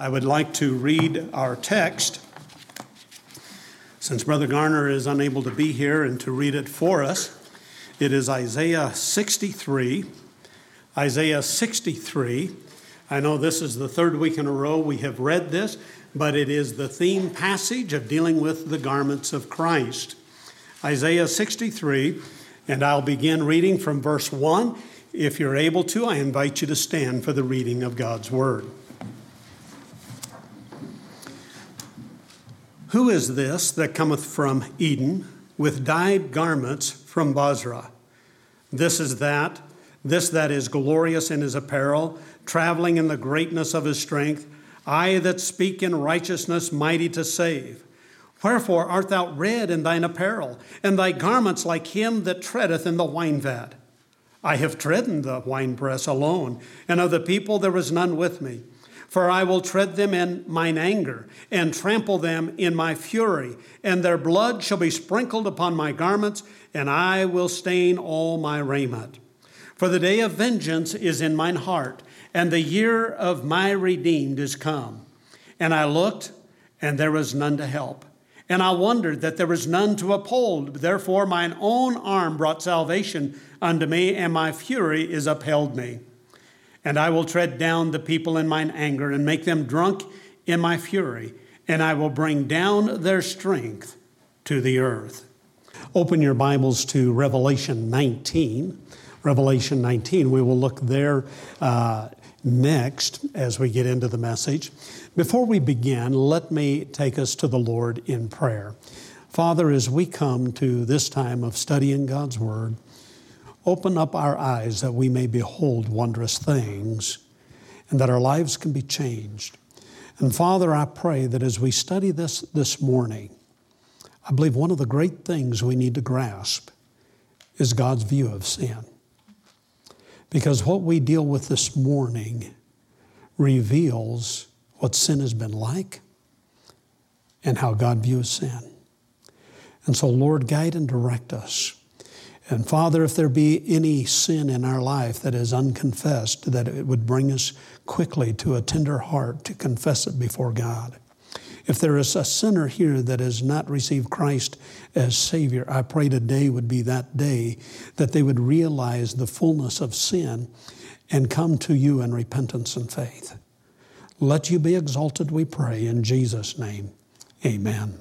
I would like to read our text, since Brother Garner is unable to be here, and to read it for us. It is Isaiah 63. Isaiah 63. I know this is the third week in a row we have read this, but it is the theme passage of dealing with the garments of Christ. Isaiah 63, and I'll begin reading from verse 1. If you're able to, I invite you to stand for the reading of God's Word. Who is this that cometh from Eden with dyed garments from Bozrah? This that is glorious in his apparel, traveling in the greatness of his strength. I that speak in righteousness, mighty to save. Wherefore art thou red in thine apparel, and thy garments like him that treadeth in the wine vat? I have trodden the winepress alone, and of the people there was none with me. For I will tread them in mine anger, and trample them in my fury, and their blood shall be sprinkled upon my garments, and I will stain all my raiment. For the day of vengeance is in mine heart, and the year of my redeemed is come. And I looked, and there was none to help. And I wondered that there was none to uphold. Therefore mine own arm brought salvation unto me, and my fury is upheld me. And I will tread down the people in mine anger, and make them drunk in my fury, and I will bring down their strength to the earth. Open your Bibles to Revelation 19. Revelation 19. We will look there next as we get into the message. Before we begin, let me take us to the Lord in prayer. Father, as we come to this time of studying God's Word, open up our eyes that we may behold wondrous things and that our lives can be changed. And Father, I pray that as we study this morning, I believe one of the great things we need to grasp is God's view of sin. Because what we deal with this morning reveals what sin has been like and how God views sin. And so, Lord, guide and direct us. And Father, if there be any sin in our life that is unconfessed, that it would bring us quickly to a tender heart to confess it before God. If there is a sinner here that has not received Christ as Savior, I pray today would be that day that they would realize the fullness of sin and come to you in repentance and faith. Let you be exalted, we pray, in Jesus' name. Amen.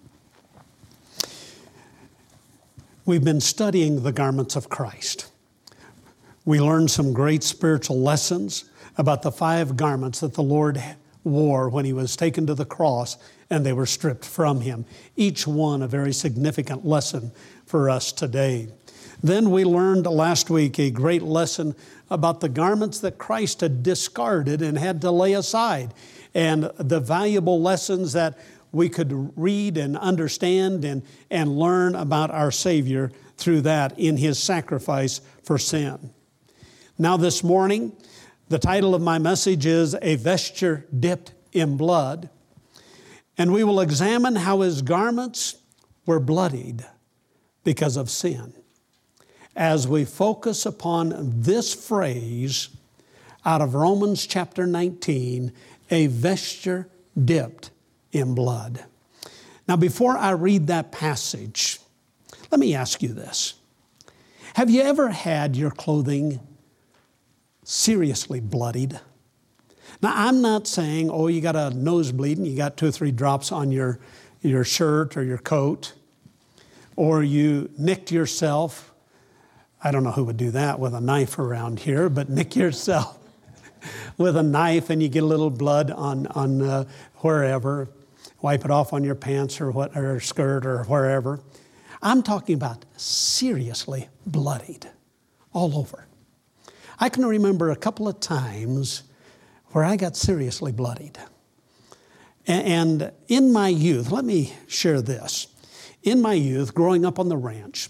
We've been studying the garments of Christ. We learned some great spiritual lessons about the 5 garments that the Lord wore when he was taken to the cross and they were stripped from him. Each one a very significant lesson for us today. Then we learned last week a great lesson about the garments that Christ had discarded and had to lay aside, and the valuable lessons that we could read and understand and learn about our Savior through that in his sacrifice for sin. Now this morning, the title of my message is A Vesture Dipped in Blood, and we will examine how his garments were bloodied because of sin, as we focus upon this phrase out of Romans chapter 19, a vesture dipped in blood. Now, before I read that passage, let me ask you this. Have you ever had your clothing seriously bloodied? Now, I'm not saying, you got a nosebleed and you got 2 or 3 drops on your shirt or your coat, or you nicked yourself. I don't know who would do that with a knife around here, but nick yourself with a knife and you get a little blood on wherever. Wipe it off on your pants or skirt or wherever. I'm talking about seriously bloodied all over. I can remember a couple of times where I got seriously bloodied. And in my youth, let me share this. In my youth, growing up on the ranch,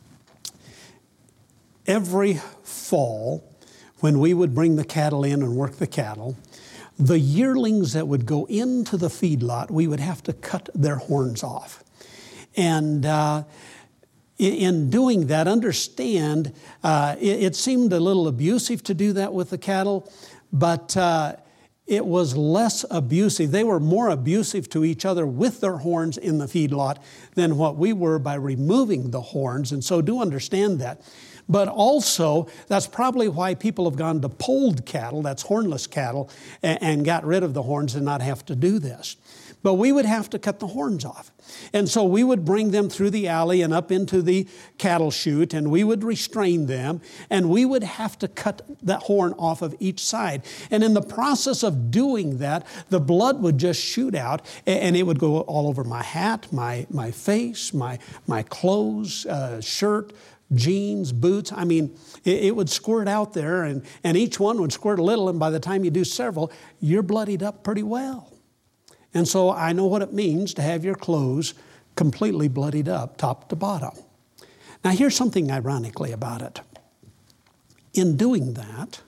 every fall when we would bring the cattle in and work the cattle, the yearlings that would go into the feedlot, we would have to cut their horns off. And in doing that, understand, it seemed a little abusive to do that with the cattle, but it was less abusive. They were more abusive to each other with their horns in the feedlot than what we were by removing the horns. And so do understand that. But also, that's probably why people have gone to polled cattle, that's hornless cattle, and got rid of the horns and not have to do this. But we would have to cut the horns off. And so we would bring them through the alley and up into the cattle chute, and we would restrain them, and we would have to cut that horn off of each side. And in the process of doing that, the blood would just shoot out, and it would go all over my hat, my face, my clothes, shirt, jeans, boots. I mean, it would squirt out there, and each one would squirt a little, and by the time you do several, you're bloodied up pretty well. And so I know what it means to have your clothes completely bloodied up, top to bottom. Now here's something ironically about it. In doing that,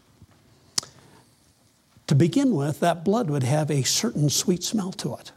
to begin with, that blood would have a certain sweet smell to it.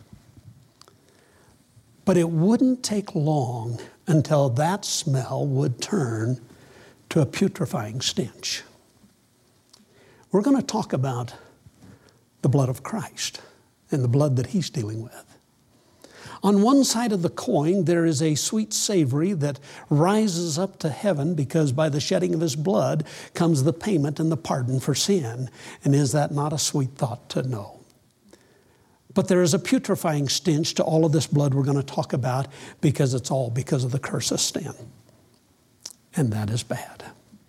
But it wouldn't take long until that smell would turn to a putrefying stench. We're going to talk about the blood of Christ and the blood that He's dealing with. On one side of the coin, there is a sweet savory that rises up to heaven because by the shedding of His blood comes the payment and the pardon for sin. And is that not a sweet thought to know? But there is a putrefying stench to all of this blood we're going to talk about because it's all because of the curse of sin. And that is bad.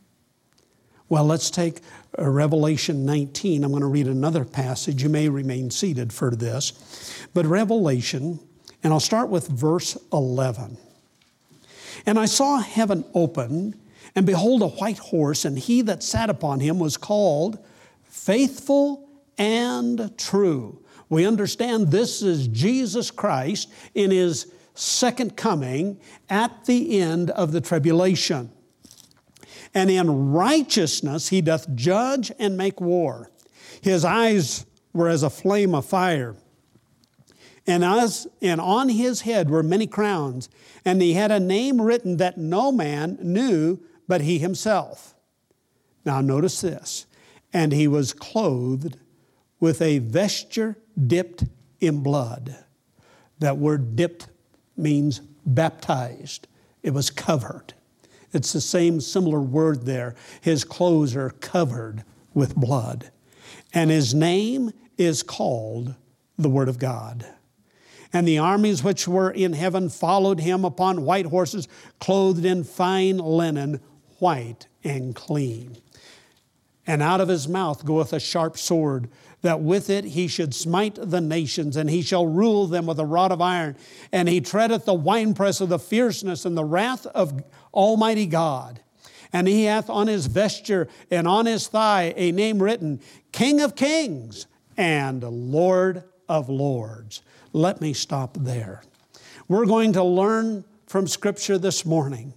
Well, let's take Revelation 19. I'm going to read another passage. You may remain seated for this. But Revelation, and I'll start with verse 11. And I saw heaven open, and behold, a white horse, and he that sat upon him was called Faithful and True. We understand this is Jesus Christ in His second coming at the end of the tribulation. And in righteousness He doth judge and make war. His eyes were as a flame of fire. And on His head were many crowns. And He had a name written that no man knew but He Himself. Now notice this. And He was clothed with a vesture dipped in blood. That word dipped means baptized. It was covered. It's the same similar word there. His clothes are covered with blood. And His name is called the Word of God. And the armies which were in heaven followed Him upon white horses, clothed in fine linen, white and clean. And out of His mouth goeth a sharp sword, that with it He should smite the nations, and He shall rule them with a rod of iron. And He treadeth the winepress of the fierceness and the wrath of Almighty God. And He hath on His vesture and on His thigh a name written, King of Kings and Lord of Lords. Let me stop there. We're going to learn from Scripture this morning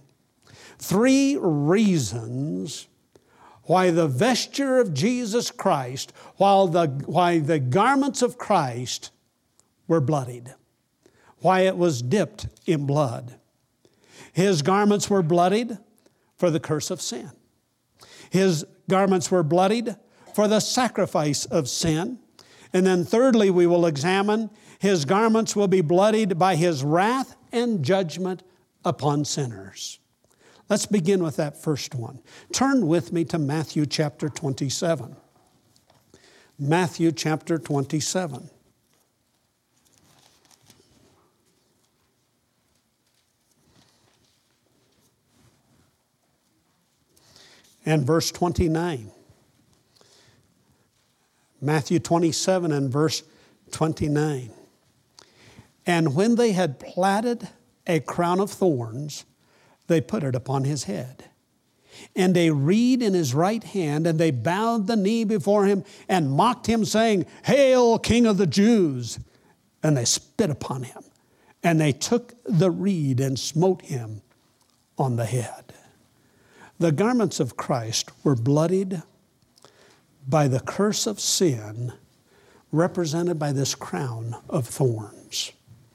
3 reasons why the vesture of Jesus Christ, why the garments of Christ were bloodied, why it was dipped in blood. His garments were bloodied for the curse of sin. His garments were bloodied for the sacrifice of sin. And then thirdly, we will examine His garments will be bloodied by His wrath and judgment upon sinners. Let's begin with that first one. Turn with me to Matthew chapter 27. Matthew chapter 27. And verse 29. Matthew 27 and verse 29. And when they had platted a crown of thorns, they put it upon His head, and a reed in His right hand, and they bowed the knee before Him and mocked Him, saying, Hail, King of the Jews! And they spit upon Him, and they took the reed and smote Him on the head. The garments of Christ were bloodied by the curse of sin, represented by this crown of thorns.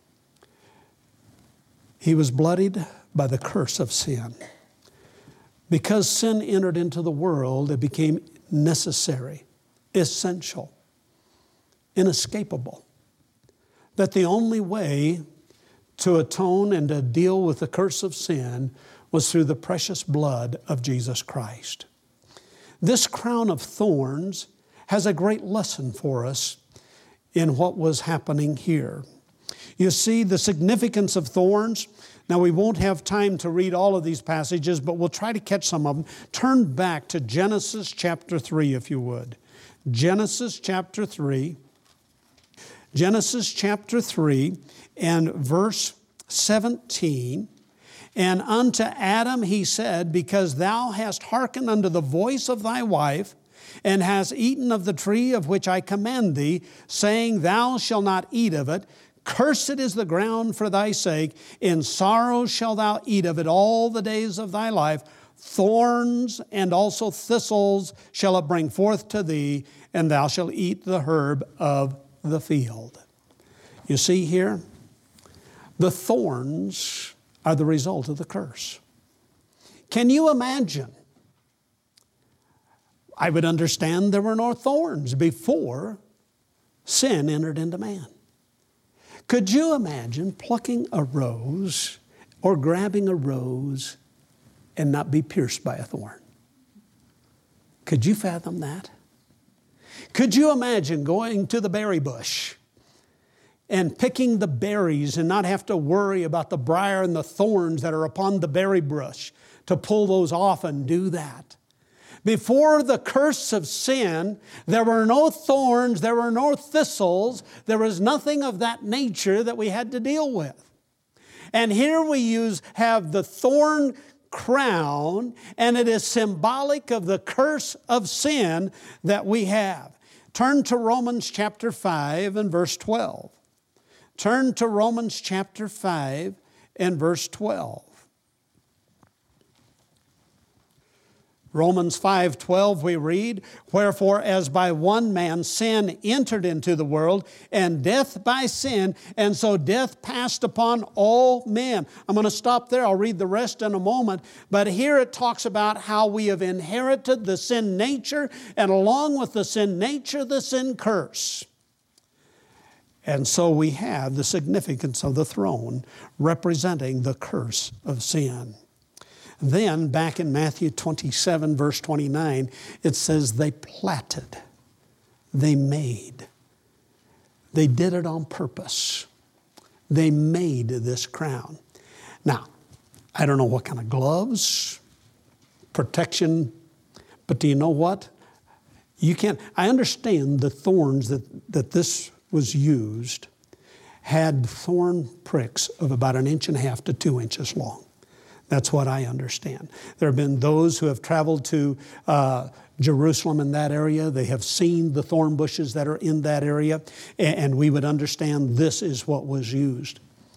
He was bloodied by the curse of sin. Because sin entered into the world, it became necessary, essential, inescapable. That the only way to atone and to deal with the curse of sin was through the precious blood of Jesus Christ. This crown of thorns has a great lesson for us in what was happening here. You see the significance of thorns. Now, we won't have time to read all of these passages, but we'll try to catch some of them. Turn back to Genesis chapter 3, if you would. Genesis chapter 3. Genesis chapter 3 and verse 17. And unto Adam he said, because thou hast hearkened unto the voice of thy wife, and hast eaten of the tree of which I command thee, saying, thou shalt not eat of it. Cursed is the ground for thy sake. In sorrow shalt thou eat of it all the days of thy life. Thorns and also thistles shall it bring forth to thee, and thou shalt eat the herb of the field. You see here, the thorns are the result of the curse. Can you imagine? I would understand there were no thorns before sin entered into man. Could you imagine plucking a rose or grabbing a rose and not be pierced by a thorn? Could you fathom that? Could you imagine going to the berry bush and picking the berries and not have to worry about the briar and the thorns that are upon the berry bush to pull those off and do that? Before the curse of sin, there were no thorns, there were no thistles, there was nothing of that nature that we had to deal with. And here we have the thorn crown, and it is symbolic of the curse of sin that we have. Turn to Romans chapter 5 and verse 12. Turn to Romans chapter 5 and verse 12. Romans 5:12 we read, wherefore as by one man sin entered into the world, and death by sin, and so death passed upon all men. I'm going to stop there. I'll read the rest in a moment. But here it talks about how we have inherited the sin nature, and along with the sin nature, the sin curse. And so we have the significance of the throne representing the curse of sin. Then, back in Matthew 27, verse 29, it says they platted, they made. They did it on purpose. They made this crown. Now, I don't know what kind of gloves, protection, but do you know what? You can't, I understand the thorns that this was used had thorn pricks of about 1.5 inches to 2 inches long. That's what I understand. There have been those who have traveled to Jerusalem in that area. They have seen the thorn bushes that are in that area, and we would understand this is what was used.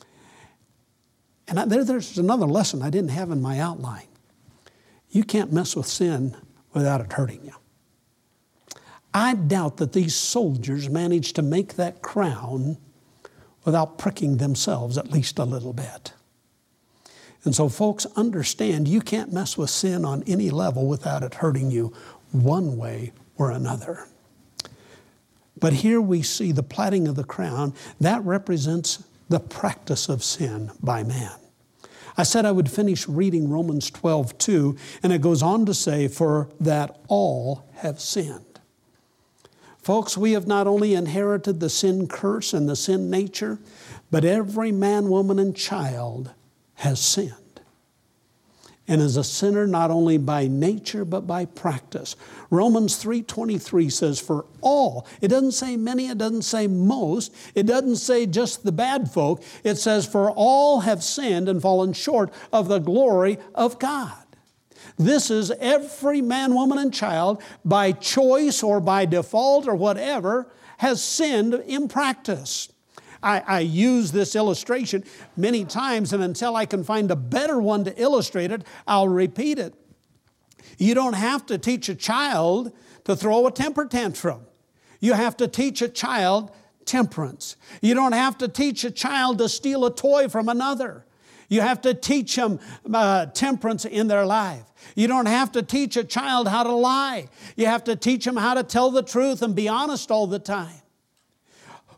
And there's another lesson I didn't have in my outline. You can't mess with sin without it hurting you. I doubt that these soldiers managed to make that crown without pricking themselves at least a little bit. And so folks, understand you can't mess with sin on any level without it hurting you one way or another. But here we see the plaiting of the crown. That represents the practice of sin by man. I said I would finish reading Romans 12:2, and it goes on to say, for that all have sinned. Folks, we have not only inherited the sin curse and the sin nature, but every man, woman, and child has sinned. And is a sinner not only by nature, but by practice. Romans 3:23 says, for all, it doesn't say many, it doesn't say most, it doesn't say just the bad folk, it says, for all have sinned and fallen short of the glory of God. This is every man, woman, and child, by choice or by default or whatever, has sinned in practice. I use this illustration many times, and until I can find a better one to illustrate it, I'll repeat it. You don't have to teach a child to throw a temper tantrum. You have to teach a child temperance. You don't have to teach a child to steal a toy from another. You have to teach them temperance in their life. You don't have to teach a child how to lie. You have to teach them how to tell the truth and be honest all the time.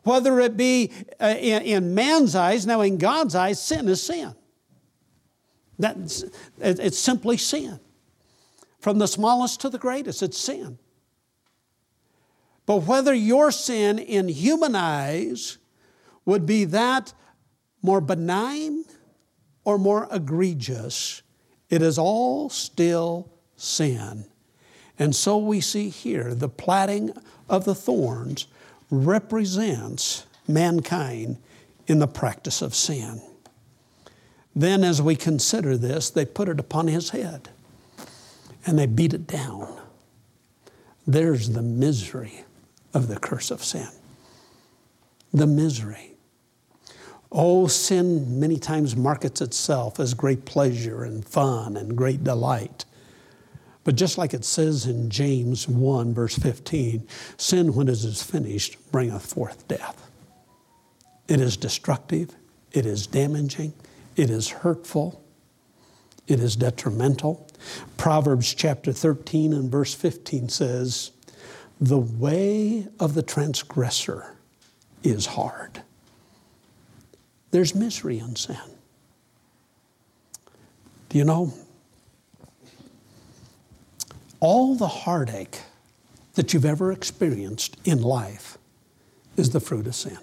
Whether it be in man's eyes, now in God's eyes, sin is sin. It's simply sin. From the smallest to the greatest, it's sin. But whether your sin in human eyes would be that more benign or more egregious, it is all still sin. And so we see here the plaiting of the thorns represents mankind in the practice of sin. Then as we consider this, they put it upon his head and they beat it down. There's the misery of the curse of sin. The misery. Oh, sin many times markets itself as great pleasure and fun and great delight. But just like it says in James 1, verse 15, sin, when it is finished, bringeth forth death. It is destructive. It is damaging. It is hurtful. It is detrimental. Proverbs chapter 13 and verse 15 says, the way of the transgressor is hard. There's misery in sin. Do you know, all the heartache that you've ever experienced in life is the fruit of sin.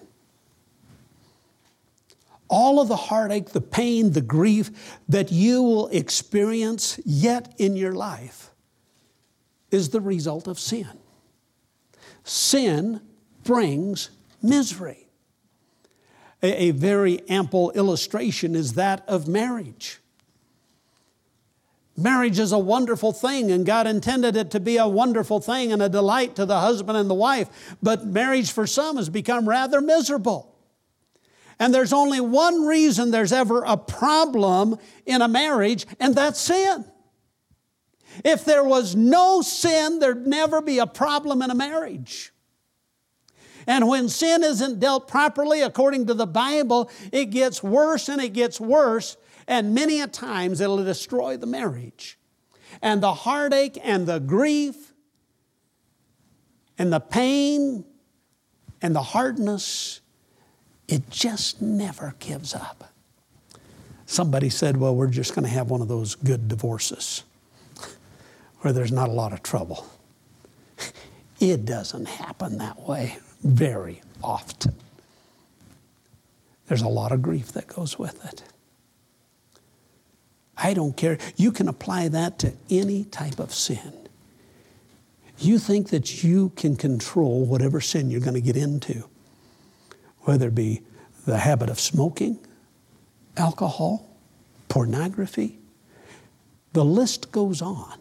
All of the heartache, the pain, the grief that you will experience yet in your life is the result of sin. Sin brings misery. A very ample illustration is that of marriage. Marriage is a wonderful thing, and God intended it to be a wonderful thing and a delight to the husband and the wife. But marriage for some has become rather miserable. And there's only one reason there's ever a problem in a marriage, and that's sin. If there was no sin, there'd never be a problem in a marriage. And when sin isn't dealt properly according to the Bible, it gets worse and it gets worse. And many a times it'll destroy the marriage. And the heartache and the grief and the pain and the hardness, it just never gives up. Somebody said, well, we're just going to have one of those good divorces where there's not a lot of trouble. It doesn't happen that way very often. There's a lot of grief that goes with it. I don't care. You can apply that to any type of sin. You think that you can control whatever sin you're going to get into, whether it be the habit of smoking, alcohol, pornography. The list goes on.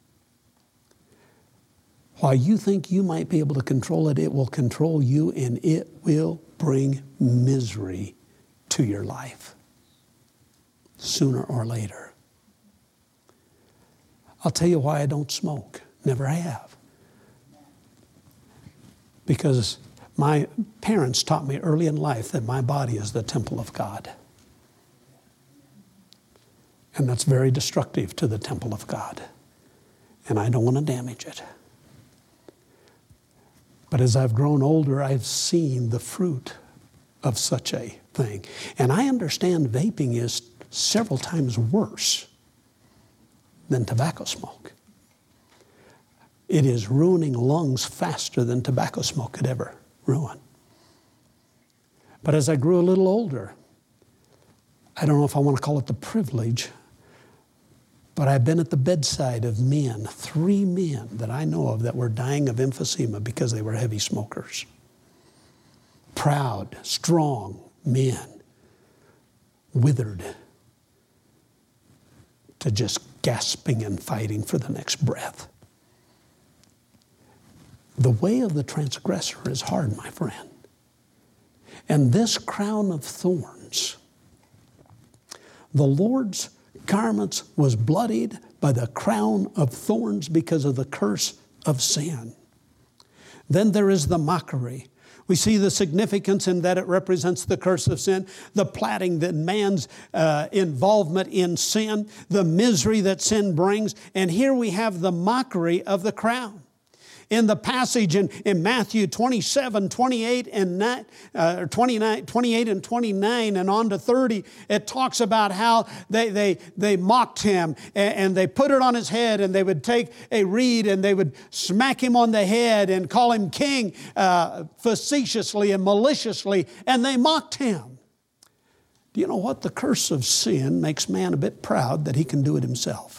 While you think you might be able to control it, it will control you and it will bring misery to your life sooner or later. I'll tell you why I don't smoke. Never have. Because my parents taught me early in life that my body is the temple of God. And that's very destructive to the temple of God. And I don't want to damage it. But as I've grown older, I've seen the fruit of such a thing. And I understand vaping is several times worse than tobacco smoke. It is ruining lungs faster than tobacco smoke could ever ruin. But as I grew a little older, I don't know if I want to call it the privilege, but I've been at the bedside of men, 3 men that I know of that were dying of emphysema because they were heavy smokers. Proud, strong men, withered to just gasping and fighting for the next breath. The way of the transgressor is hard, my friend. And this crown of thorns, the Lord's garments was bloodied by the crown of thorns because of the curse of sin. Then there is the mockery. We see the significance in that it represents the curse of sin, the plaiting that man's involvement in sin, the misery that sin brings. And here we have the mockery of the crown. In the passage in Matthew 27, 28 and 28 and 29 and on to 30, it talks about how they mocked him and they put it on his head, and they would take a reed and they would smack him on the head and call him king facetiously and maliciously, and they mocked him. Do you know what? The curse of sin makes man a bit proud that he can do it himself.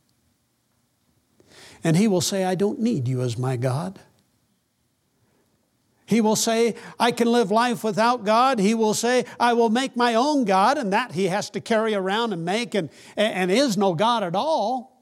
And he will say, I don't need you as my God. He will say, I can live life without God. He will say, I will make my own God, and that he has to carry around and make and is no God at all.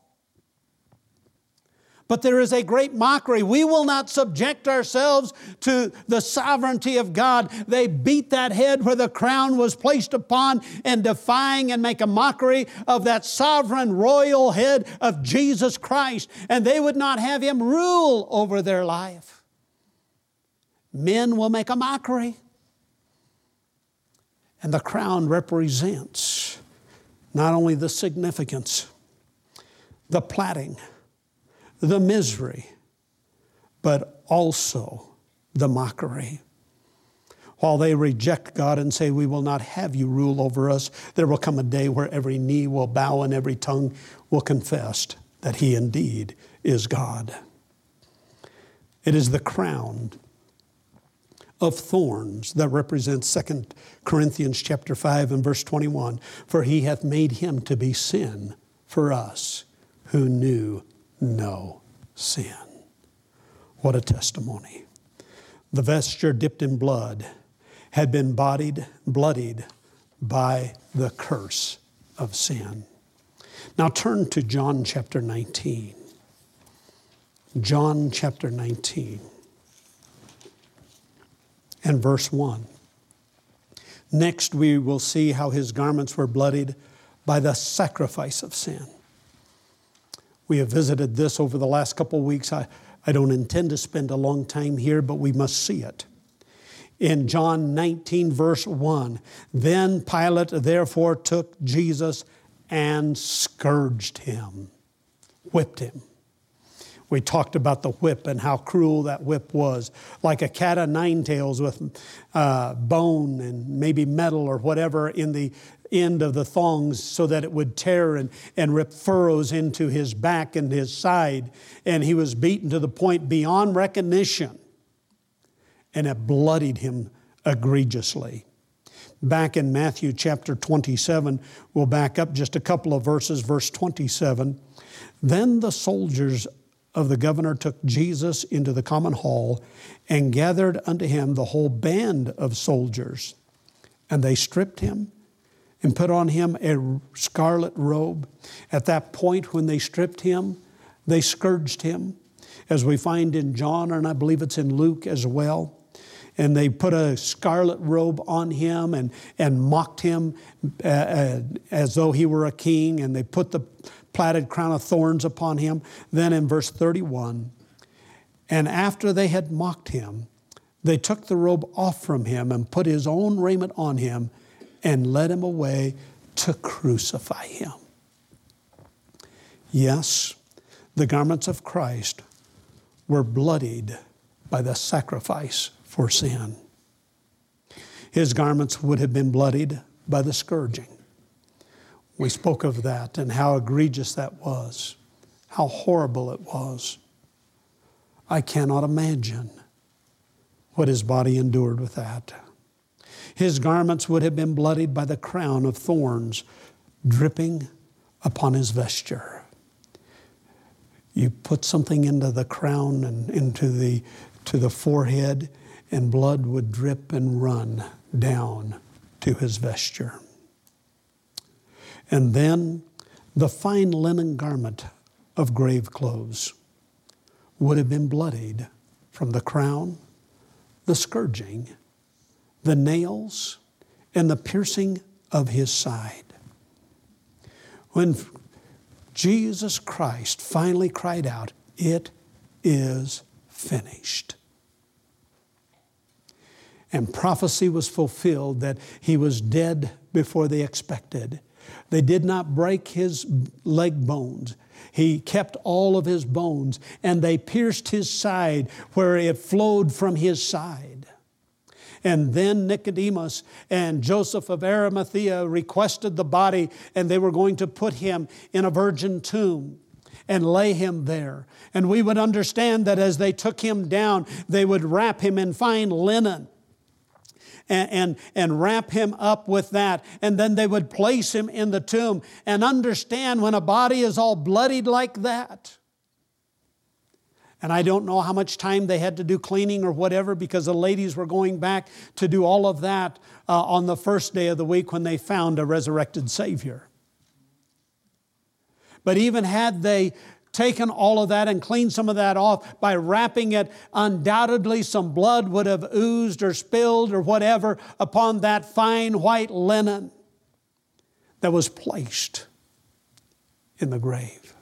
But there is a great mockery. We will not subject ourselves to the sovereignty of God. They beat that head where the crown was placed upon, and defying and make a mockery of that sovereign royal head of Jesus Christ. And they would not have him rule over their life. Men will make a mockery. And the crown represents not only the significance, the plaiting, the misery, but also the mockery. While they reject God and say, we will not have you rule over us, there will come a day where every knee will bow and every tongue will confess that he indeed is God. It is the crown of thorns that represents 2 Corinthians chapter 5 and verse 21. For he hath made him to be sin for us who knew no sin. What a testimony. The vesture dipped in blood had been bloodied by the curse of sin. Now turn to John chapter 19. John chapter 19 and verse 1. Next we will see how his garments were bloodied by the sacrifice of sin. We have visited this over the last couple of weeks. I don't intend to spend a long time here, but we must see it. In John 19, verse 1, then Pilate therefore took Jesus and scourged him, whipped him. We talked about the whip and how cruel that whip was, like a cat o' nine tails with bone and maybe metal or whatever in the end of the thongs so that it would tear and rip furrows into his back and his side. And he was beaten to the point beyond recognition. And it bloodied him egregiously. Back in Matthew chapter 27, we'll back up just a couple of verses, verse 27. Then the soldiers of the governor took Jesus into the common hall and gathered unto him the whole band of soldiers. And they stripped him and put on him a scarlet robe. At that point when they stripped him, they scourged him, as we find in John, and I believe it's in Luke as well. And they put a scarlet robe on him and mocked him as though he were a king, and they put the plaited crown of thorns upon him. Then in verse 31, and after they had mocked him, they took the robe off from him and put his own raiment on him and led him away to crucify him. Yes, the garments of Christ were bloodied by the sacrifice for sin. His garments would have been bloodied by the scourging. We spoke of that and how egregious that was, how horrible it was. I cannot imagine what his body endured with that. His garments would have been bloodied by the crown of thorns dripping upon his vesture. You put something into the crown and into the forehead, and blood would drip and run down to his vesture. And then the fine linen garment of grave clothes would have been bloodied from the crown, the scourging, the nails, and the piercing of his side. When Jesus Christ finally cried out, "It is finished," and prophecy was fulfilled that he was dead before they expected, They did not break his leg bones. He kept all of his bones, and they pierced his side where it flowed from his side. And then Nicodemus and Joseph of Arimathea requested the body, and they were going to put him in a virgin tomb and lay him there. And we would understand that as they took him down, they would wrap him in fine linen and wrap him up with that. And then they would place him in the tomb. And understand, when a body is all bloodied like that, and I don't know how much time they had to do cleaning or whatever, because the ladies were going back to do all of that on the first day of the week when they found a resurrected Savior. But even had they taken all of that and cleaned some of that off by wrapping it, undoubtedly some blood would have oozed or spilled or whatever upon that fine white linen that was placed in the grave.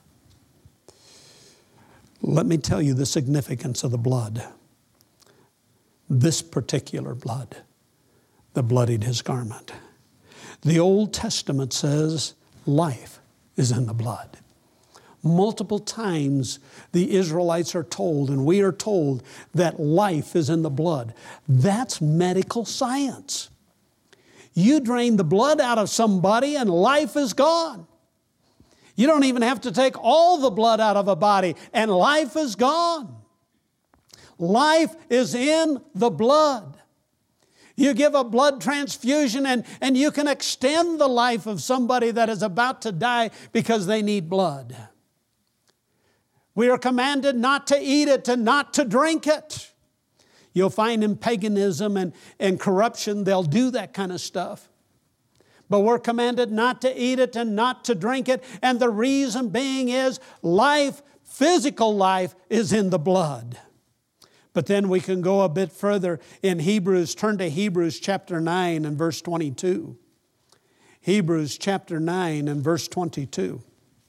Let me tell you the significance of the blood. This particular blood that bloodied his garment. The Old Testament says life is in the blood. Multiple times the Israelites are told, and we are told, that life is in the blood. That's medical science. You drain the blood out of somebody and life is gone. You don't even have to take all the blood out of a body and life is gone. Life is in the blood. You give a blood transfusion and you can extend the life of somebody that is about to die because they need blood. We are commanded not to eat it and not to drink it. You'll find in paganism and corruption, they'll do that kind of stuff. But we're commanded not to eat it and not to drink it. And the reason being is life, physical life, is in the blood. But then we can go a bit further in Hebrews. Turn to Hebrews chapter 9 and verse 22. Hebrews chapter 9 and verse 22.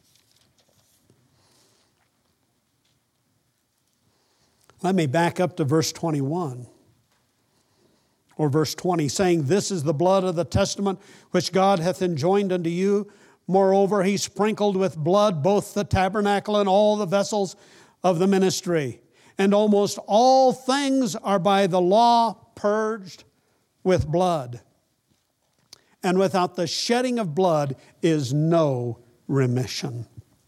Let me back up to verse 21 or verse 20, saying, "This is the blood of the testament which God hath enjoined unto you. Moreover, he sprinkled with blood both the tabernacle and all the vessels of the ministry. And almost all things are by the law purged with blood. And without the shedding of blood is no remission."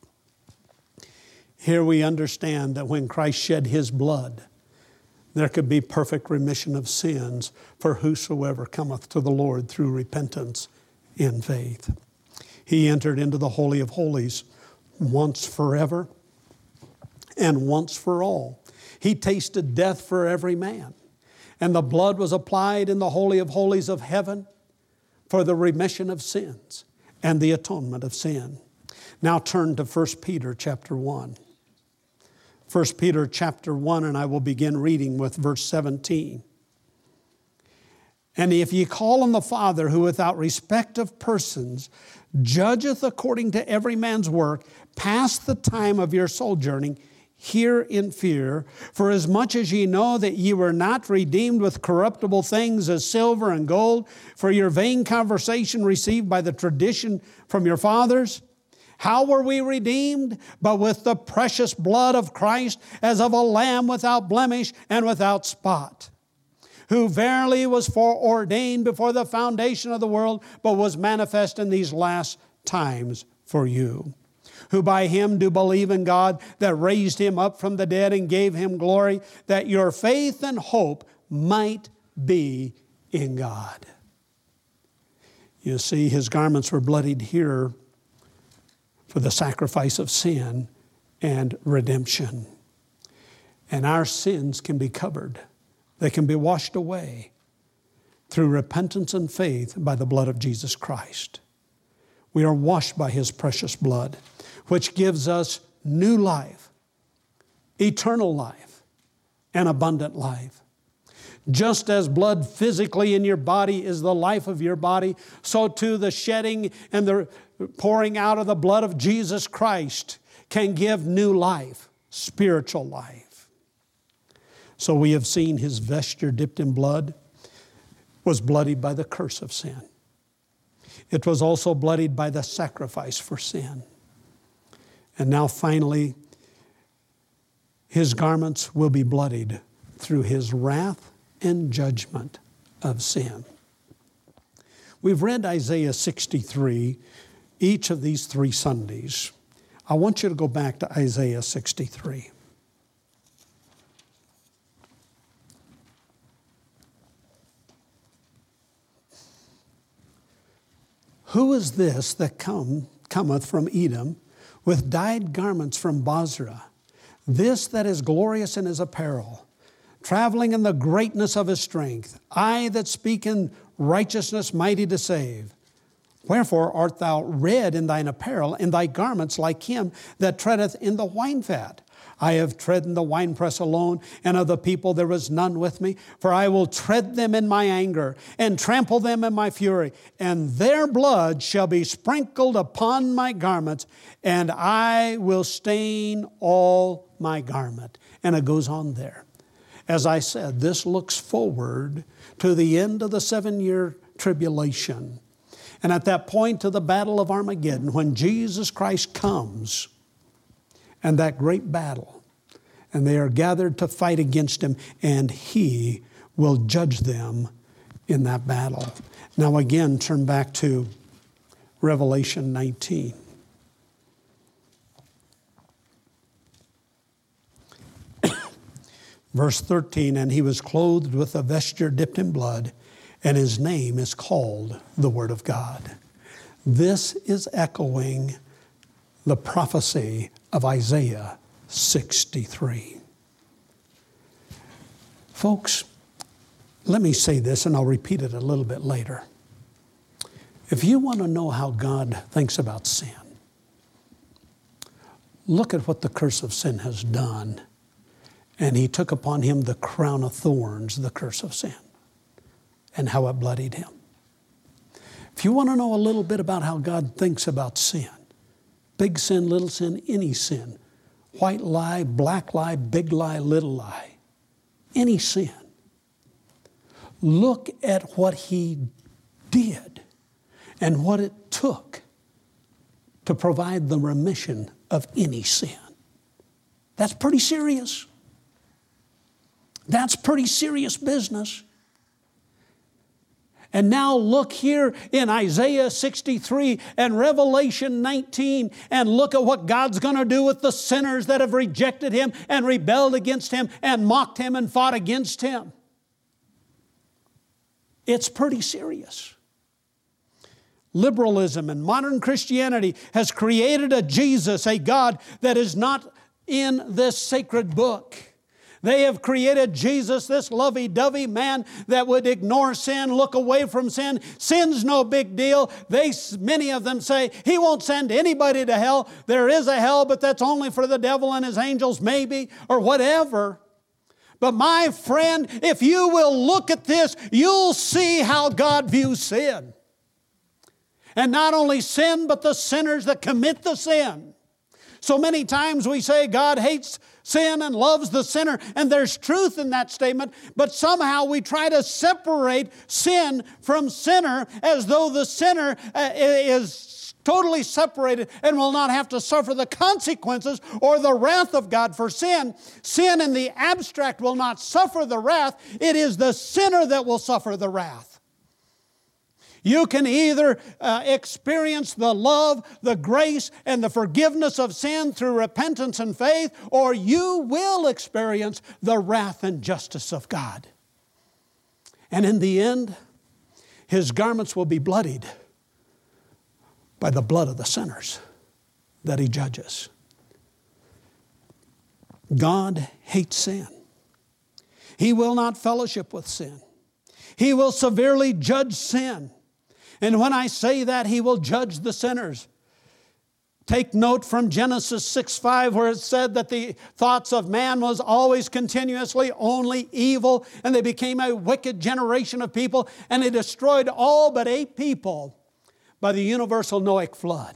Here we understand that when Christ shed his blood, there could be perfect remission of sins for whosoever cometh to the Lord through repentance in faith. He entered into the Holy of Holies once forever and once for all. He tasted death for every man. And the blood was applied in the Holy of Holies of heaven for the remission of sins and the atonement of sin. Now turn to 1 Peter chapter 1. 1 Peter chapter 1, and I will begin reading with verse 17. "And if ye call on the Father, who without respect of persons judgeth according to every man's work, pass the time of your sojourning here in fear, for as much as ye know that ye were not redeemed with corruptible things as silver and gold, for your vain conversation received by the tradition from your fathers. How were we redeemed? But with the precious blood of Christ, as of a lamb without blemish and without spot, who verily was foreordained before the foundation of the world, but was manifest in these last times for you, who by him do believe in God, that raised him up from the dead and gave him glory, that your faith and hope might be in God." You see, his garments were bloodied here for the sacrifice of sin and redemption. And our sins can be covered. They can be washed away through repentance and faith by the blood of Jesus Christ. We are washed by his precious blood, which gives us new life, eternal life, and abundant life. Just as blood physically in your body is the life of your body, so too the shedding and the pouring out of the blood of Jesus Christ can give new life, spiritual life. So we have seen his vesture dipped in blood was bloodied by the curse of sin. It was also bloodied by the sacrifice for sin. And now finally, his garments will be bloodied through his wrath and judgment of sin. We've read Isaiah 63 each of these 3 Sundays. I want you to go back to Isaiah 63. Who is this that cometh from Edom with dyed garments from Bozrah? This that is glorious in his apparel, traveling in the greatness of his strength. I that speak in righteousness, mighty to save. Wherefore art thou red in thine apparel, and thy garments like him that treadeth in the wine fat? I have trodden the winepress alone, and of the people there was none with me. For I will tread them in my anger, and trample them in my fury. And their blood shall be sprinkled upon my garments, and I will stain all my garment. And it goes on there. As I said, this looks forward to the end of the 7-year tribulation. And at that point to the battle of Armageddon, when Jesus Christ comes, and that great battle, and they are gathered to fight against him, and he will judge them in that battle. Now again, turn back to Revelation 19. Verse 13, and he was clothed with a vesture dipped in blood, and his name is called the Word of God. This is echoing the prophecy of Isaiah 63. Folks, let me say this, and I'll repeat it a little bit later. If you want to know how God thinks about sin, look at what the curse of sin has done. And he took upon him the crown of thorns, the curse of sin, and how it bloodied him. If you want to know a little bit about how God thinks about sin, big sin, little sin, any sin, white lie, black lie, big lie, little lie, any sin, look at what he did and what it took to provide the remission of any sin. That's pretty serious. That's pretty serious business. And now look here in Isaiah 63 and Revelation 19 and look at what God's going to do with the sinners that have rejected him and rebelled against him and mocked him and fought against him. It's pretty serious. Liberalism and modern Christianity has created a Jesus, a God that is not in this sacred book. They have created Jesus, this lovey-dovey man that would ignore sin, look away from sin. Sin's no big deal. Many of them say, he won't send anybody to hell. There is a hell, but that's only for the devil and his angels, maybe, or whatever. But my friend, if you will look at this, you'll see how God views sin. And not only sin, but the sinners that commit the sin. So many times we say God hates sin and loves the sinner, and there's truth in that statement, but somehow we try to separate sin from sinner as though the sinner is totally separated and will not have to suffer the consequences or the wrath of God for sin. Sin in the abstract will not suffer the wrath. It is the sinner that will suffer the wrath. You can either experience the love, the grace, and the forgiveness of sin through repentance and faith, or you will experience the wrath and justice of God. And in the end, his garments will be bloodied by the blood of the sinners that he judges. God hates sin. He will not fellowship with sin. He will severely judge sin. And when I say that, he will judge the sinners. Take note from Genesis 6:5 where it said that the thoughts of man was always continuously only evil, and they became a wicked generation of people, and he destroyed all but 8 people by the universal Noahic flood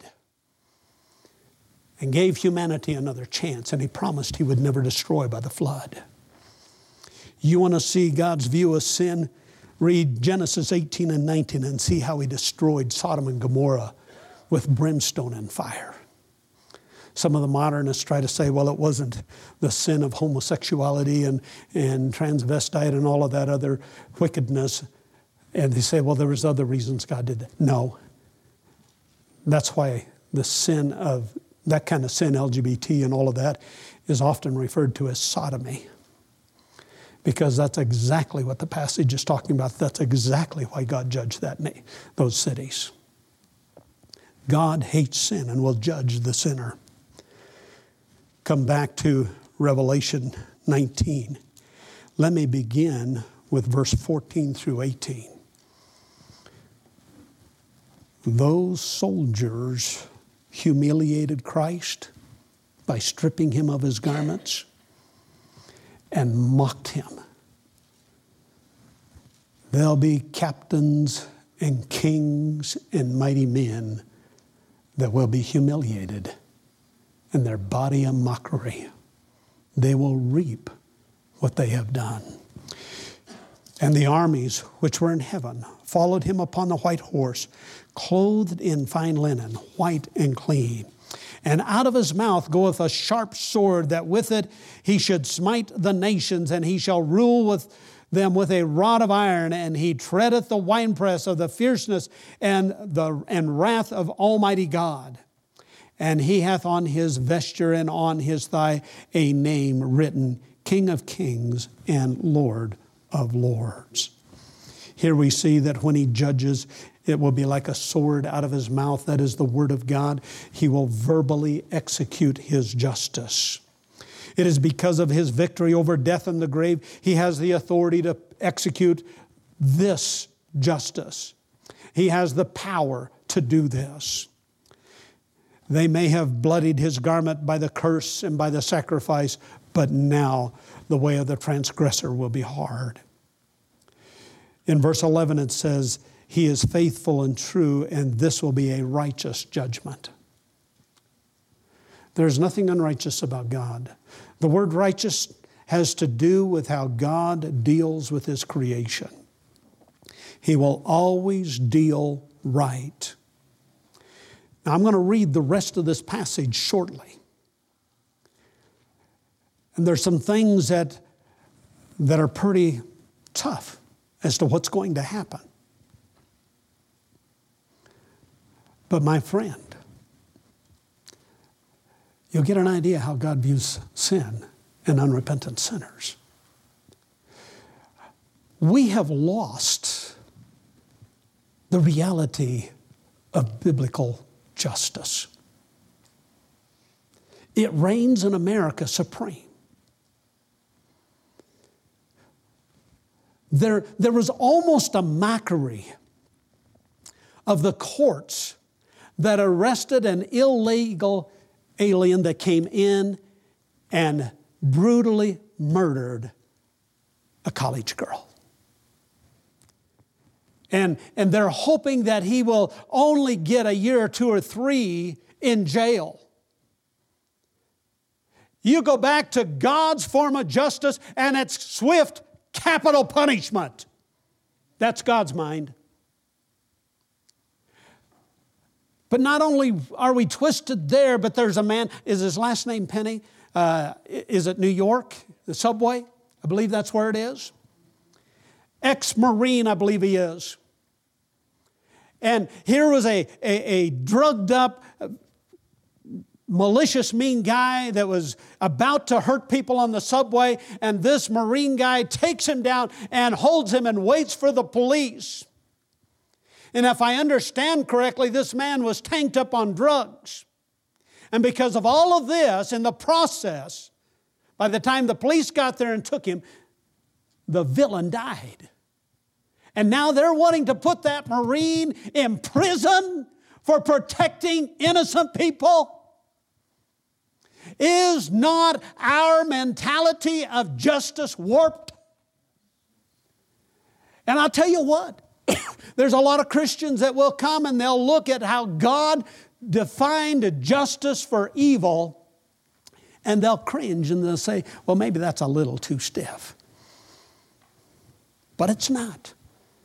and gave humanity another chance, and he promised he would never destroy by the flood. You want to see God's view of sin? Read Genesis 18 and 19 and see how he destroyed Sodom and Gomorrah with brimstone and fire. Some of the modernists try to say, well, it wasn't the sin of homosexuality and transvestite and all of that other wickedness. And they say, well, there was other reasons God did that. No. That's why the sin of that kind of sin, LGBT and all of that, is often referred to as sodomy. Because that's exactly what the passage is talking about. That's exactly why God judged those cities. God hates sin and will judge the sinner. Come back to Revelation 19. Let me begin with verse 14 through 18. Those soldiers humiliated Christ by stripping him of his garments and mocked him. There'll be captains and kings and mighty men that will be humiliated, and their body a mockery. They will reap what they have done. And the armies which were in heaven followed him upon the white horse, clothed in fine linen, white and clean. And out of his mouth goeth a sharp sword, that with it he should smite the nations, and he shall rule with them with a rod of iron, and he treadeth the winepress of the fierceness and wrath of Almighty God. And he hath on his vesture and on his thigh a name written, King of Kings and Lord of Lords. Here we see that when he judges, it will be like a sword out of his mouth. That is the word of God. He will verbally execute his justice. It is because of his victory over death and the grave, he has the authority to execute this justice. He has the power to do this. They may have bloodied his garment by the curse and by the sacrifice, but now the way of the transgressor will be hard. In verse 11 it says, he is faithful and true, and this will be a righteous judgment. There's nothing unrighteous about God. The word righteous has to do with how God deals with his creation. He will always deal right. Now, I'm going to read the rest of this passage shortly. And there's some things that are pretty tough as to what's going to happen. But my friend, you'll get an idea how God views sin and unrepentant sinners. We have lost the reality of biblical justice. It reigns in America supreme. There was almost a mockery of the courts that arrested an illegal alien that came in and brutally murdered a college girl. And they're hoping that he will only get a year or 2 or 3 in jail. You go back to God's form of justice, and it's swift capital punishment. That's God's mind. But not only are we twisted there, but there's a man, is his last name Penny? Is it New York, the subway? I believe that's where it is. Ex-Marine, I believe he is. And here was a drugged up, malicious, mean guy that was about to hurt people on the subway, and this Marine guy takes him down and holds him and waits for the police. And if I understand correctly, this man was tanked up on drugs. And because of all of this, in the process, by the time the police got there and took him, the villain died. And now they're wanting to put that Marine in prison for protecting innocent people. Is not our mentality of justice warped? And I'll tell you what, there's a lot of Christians that will come and they'll look at how God defined justice for evil, and they'll cringe and they'll say, well, maybe that's a little too stiff. But it's not.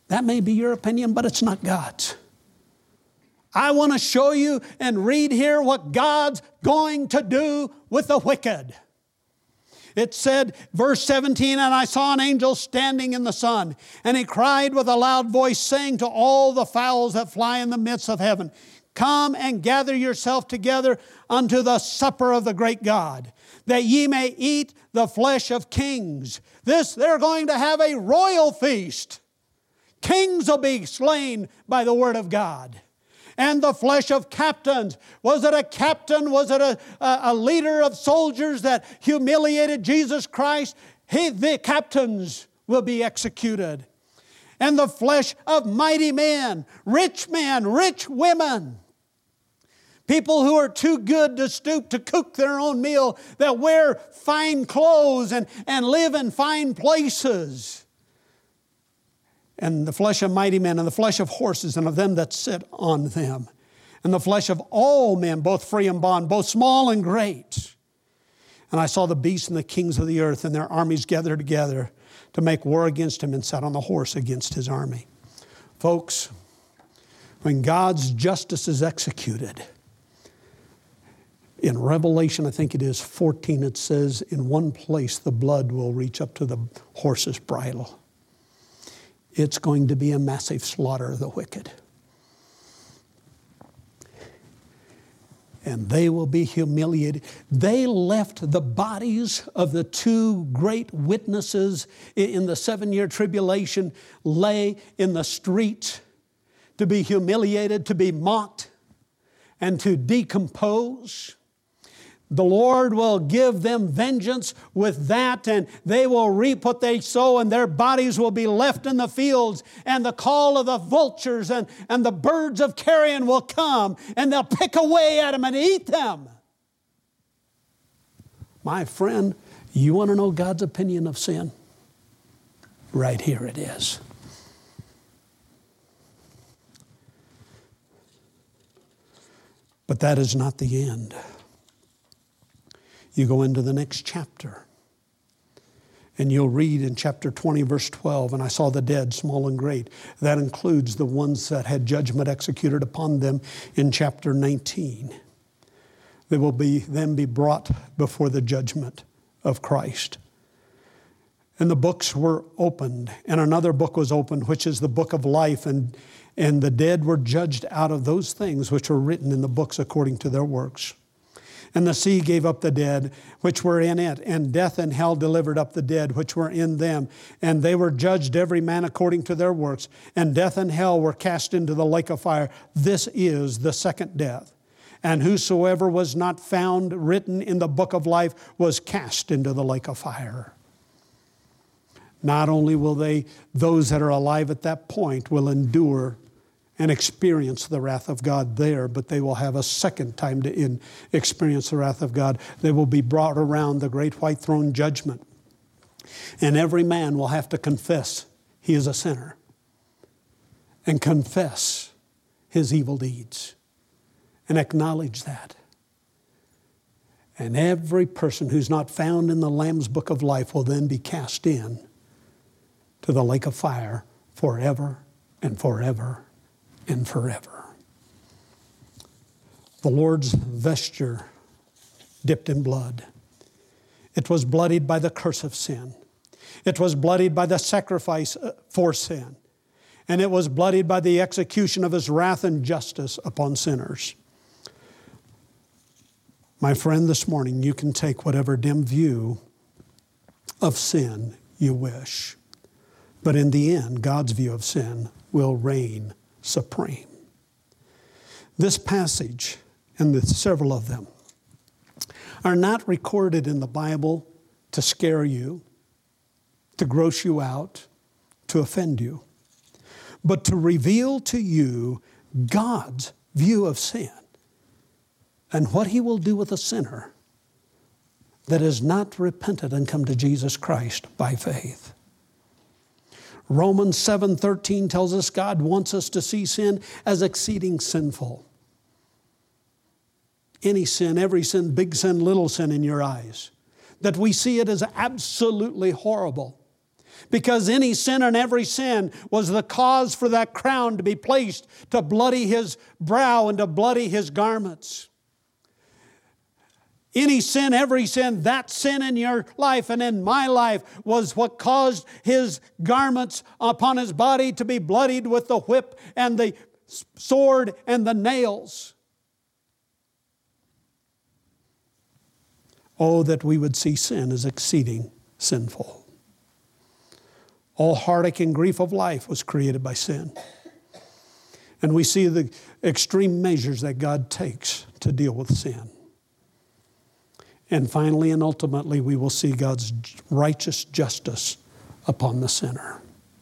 That may be your opinion, but it's not God's. I want to show you and read here what God's going to do with the wicked. It said, verse 17, and I saw an angel standing in the sun, and he cried with a loud voice, saying to all the fowls that fly in the midst of heaven, come and gather yourself together unto the supper of the great God, that ye may eat the flesh of kings. They're going to have a royal feast. Kings will be slain by the word of God. And the flesh of captains. Was it a captain? Was it a leader of soldiers that humiliated Jesus Christ? The captains will be executed. And the flesh of mighty men, rich women. People who are too good to stoop to cook their own meal, that wear fine clothes and live in fine places. And the flesh of mighty men, and the flesh of horses, and of them that sit on them. And the flesh of all men, both free and bond, both small and great. And I saw the beasts and the kings of the earth and their armies gathered together to make war against him, and sat on the horse against his army. Folks, when God's justice is executed, in Revelation, I think it is 14, it says, in one place the blood will reach up to the horse's bridle. It's going to be a massive slaughter of the wicked. And they will be humiliated. They left the bodies of the two great witnesses in the 7-year tribulation, lay in the streets to be humiliated, to be mocked, and to decompose. The Lord will give them vengeance with that, and they will reap what they sow, and their bodies will be left in the fields, and the call of the vultures and the birds of carrion will come, and they'll pick away at them and eat them. My friend, you want to know God's opinion of sin? Right here it is. But that is not the end. You go into the next chapter, and you'll read in chapter 20, verse 12, and I saw the dead, small and great. That includes the ones that had judgment executed upon them in chapter 19. They will then be brought before the judgment of Christ. And the books were opened, and another book was opened, which is the book of life, and the dead were judged out of those things which were written in the books according to their works. And the sea gave up the dead which were in it, and death and hell delivered up the dead which were in them. And they were judged every man according to their works. And death and hell were cast into the lake of fire. This is the second death. And whosoever was not found written in the book of life was cast into the lake of fire. Not only will those that are alive at that point will endure and experience the wrath of God there, but they will have a second time to experience the wrath of God. They will be brought around the great white throne judgment. And every man will have to confess he is a sinner and confess his evil deeds and acknowledge that. And every person who's not found in the Lamb's book of life will then be cast in to the lake of fire forever and forever and forever. The Lord's vesture dipped in blood. It was bloodied by the curse of sin. It was bloodied by the sacrifice for sin. And it was bloodied by the execution of His wrath and justice upon sinners. My friend, this morning you can take whatever dim view of sin you wish. But in the end, God's view of sin will reign supreme. This passage, and several of them, are not recorded in the Bible to scare you, to gross you out, to offend you, but to reveal to you God's view of sin and what He will do with a sinner that has not repented and come to Jesus Christ by faith. Romans 7:13 tells us God wants us to see sin as exceeding sinful. Any sin, every sin, big sin, little sin in your eyes, that we see it as absolutely horrible. Because any sin and every sin was the cause for that crown to be placed, to bloody His brow and to bloody His garments. Any sin, every sin, that sin in your life and in my life was what caused His garments upon His body to be bloodied with the whip and the sword and the nails. Oh, that we would see sin as exceeding sinful. All heartache and grief of life was created by sin. And we see the extreme measures that God takes to deal with sin. And finally and ultimately, we will see God's righteous justice upon the sinner.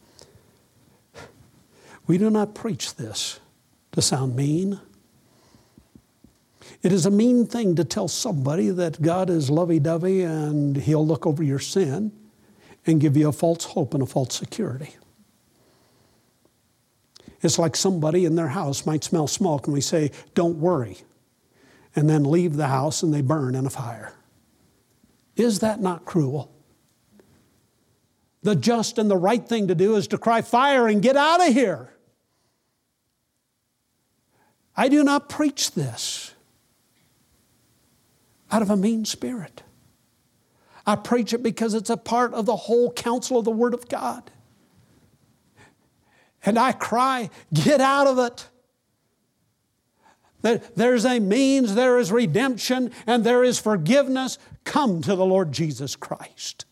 We do not preach this to sound mean. It is a mean thing to tell somebody that God is lovey-dovey and He'll look over your sin and give you a false hope and a false security. It's like somebody in their house might smell smoke and we say, "Don't worry," and then leave the house and they burn in a fire. Is that not cruel? The just and the right thing to do is to cry fire and get out of here. I do not preach this out of a mean spirit. I preach it because it's a part of the whole counsel of the Word of God. And I cry, get out of it. There's a means, there is redemption, and there is forgiveness. Come to the Lord Jesus Christ.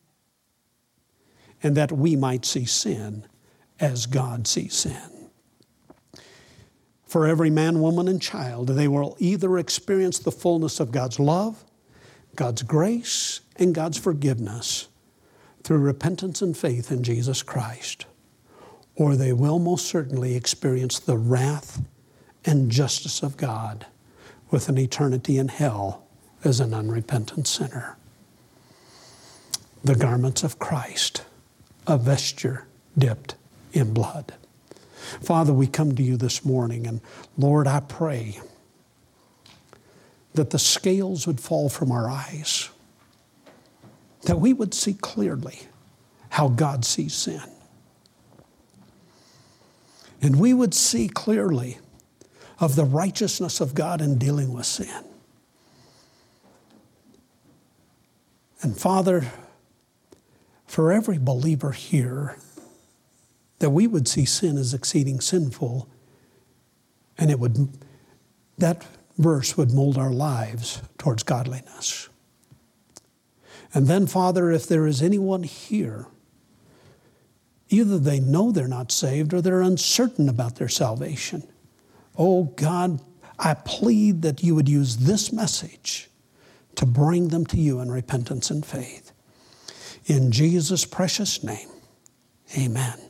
And that we might see sin as God sees sin. For every man, woman, and child, they will either experience the fullness of God's love, God's grace, and God's forgiveness through repentance and faith in Jesus Christ, or they will most certainly experience the wrath and justice of God with an eternity in hell as an unrepentant sinner. The garments of Christ, a vesture dipped in blood. Father, we come to you this morning, and Lord, I pray that the scales would fall from our eyes, that we would see clearly how God sees sin. And we would see clearly of the righteousness of God in dealing with sin. And Father, for every believer here, that we would see sin as exceeding sinful, and that verse would mold our lives towards godliness. And then, Father, if there is anyone here, either they know they're not saved or they're uncertain about their salvation, oh God, I plead that you would use this message to bring them to you in repentance and faith. In Jesus' precious name, amen.